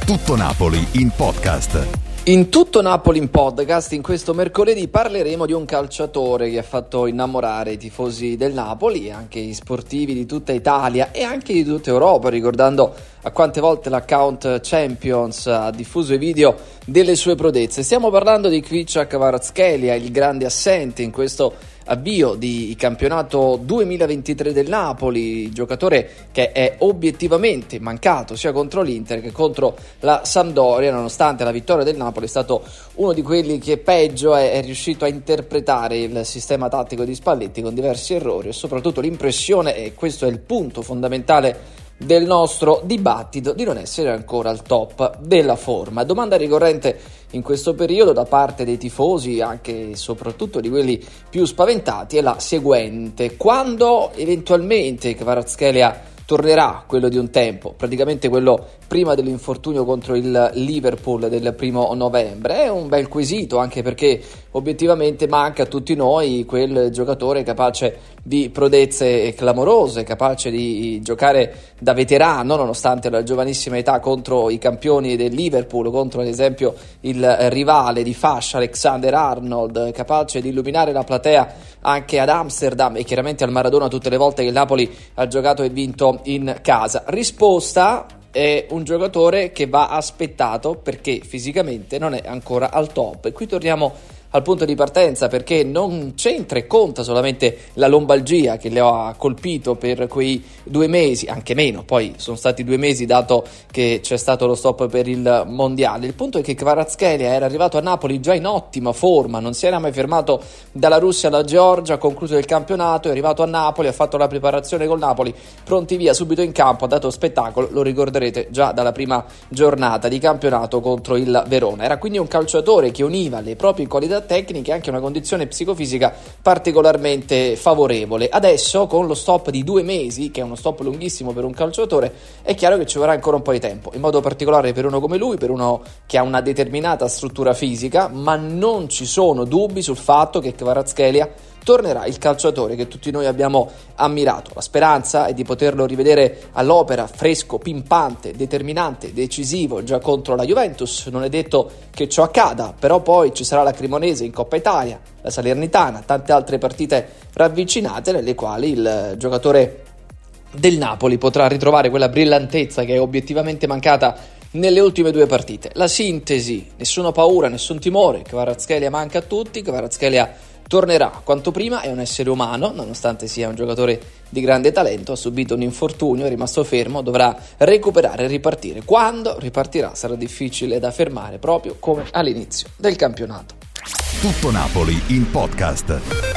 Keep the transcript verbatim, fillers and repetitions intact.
Tutto Napoli in podcast. In Tutto Napoli in podcast, in questo mercoledì parleremo di un calciatore che ha fatto innamorare i tifosi del Napoli e anche i sportivi di tutta Italia e anche di tutta Europa, ricordando a quante volte l'account Champions ha diffuso i video delle sue prodezze. Stiamo parlando di Khvicha Kvaratskhelia, il grande assente in questo avvio di campionato duemilaventitré del Napoli, giocatore che è obiettivamente mancato sia contro l'Inter che contro la Sampdoria. Nonostante la vittoria del Napoli, è stato uno di quelli che peggio è, è riuscito a interpretare il sistema tattico di Spalletti con diversi errori e soprattutto l'impressione, e questo è il punto fondamentale del nostro dibattito, di non essere ancora al top della forma. Domanda ricorrente in questo periodo da parte dei tifosi, anche e soprattutto di quelli più spaventati, è la seguente: quando eventualmente Kvaratskhelia tornerà quello di un tempo, praticamente quello prima dell'infortunio contro il Liverpool del primo novembre? È un bel quesito, anche perché obiettivamente manca a tutti noi quel giocatore capace di prodezze clamorose, capace di giocare da veterano nonostante la giovanissima età contro i campioni del Liverpool, contro ad esempio il rivale di fascia Alexander Arnold, capace di illuminare la platea anche ad Amsterdam e chiaramente al Maradona tutte le volte che il Napoli ha giocato e vinto in casa. Risposta: è un giocatore che va aspettato perché fisicamente non è ancora al top. E qui torniamo al punto di partenza, perché non c'entra e conta solamente la lombalgia che le ha colpito per quei due mesi, anche meno, poi sono stati due mesi dato che c'è stato lo stop per il mondiale. Il punto è che Kvaratskhelia era arrivato a Napoli già in ottima forma, non si era mai fermato dalla Russia alla Georgia, ha concluso il campionato, è arrivato a Napoli, ha fatto la preparazione col Napoli, pronti via subito in campo, ha dato spettacolo, lo ricorderete già dalla prima giornata di campionato contro il Verona. Era quindi un calciatore che univa le proprie qualità tecniche e anche una condizione psicofisica particolarmente favorevole. Adesso, con lo stop di due mesi, che è uno stop lunghissimo per un calciatore, è chiaro che ci vorrà ancora un po' di tempo, in modo particolare per uno come lui, per uno che ha una determinata struttura fisica, ma non ci sono dubbi sul fatto che Kvaratskhelia tornerà il calciatore che tutti noi abbiamo ammirato. La speranza è di poterlo rivedere all'opera, fresco, pimpante, determinante, decisivo già contro la Juventus. Non è detto che ciò accada, però poi ci sarà la Cremonese in Coppa Italia, la Salernitana, tante altre partite ravvicinate nelle quali il giocatore del Napoli potrà ritrovare quella brillantezza che è obiettivamente mancata nelle ultime due partite. La sintesi: nessuna paura, nessun timore, Kvaratskhelia manca a tutti, Kvaratskhelia tornerà quanto prima, è un essere umano, nonostante sia un giocatore di grande talento, ha subito un infortunio, è rimasto fermo, dovrà recuperare e ripartire. Quando ripartirà sarà difficile da fermare, proprio come all'inizio del campionato. Tutto Napoli in podcast.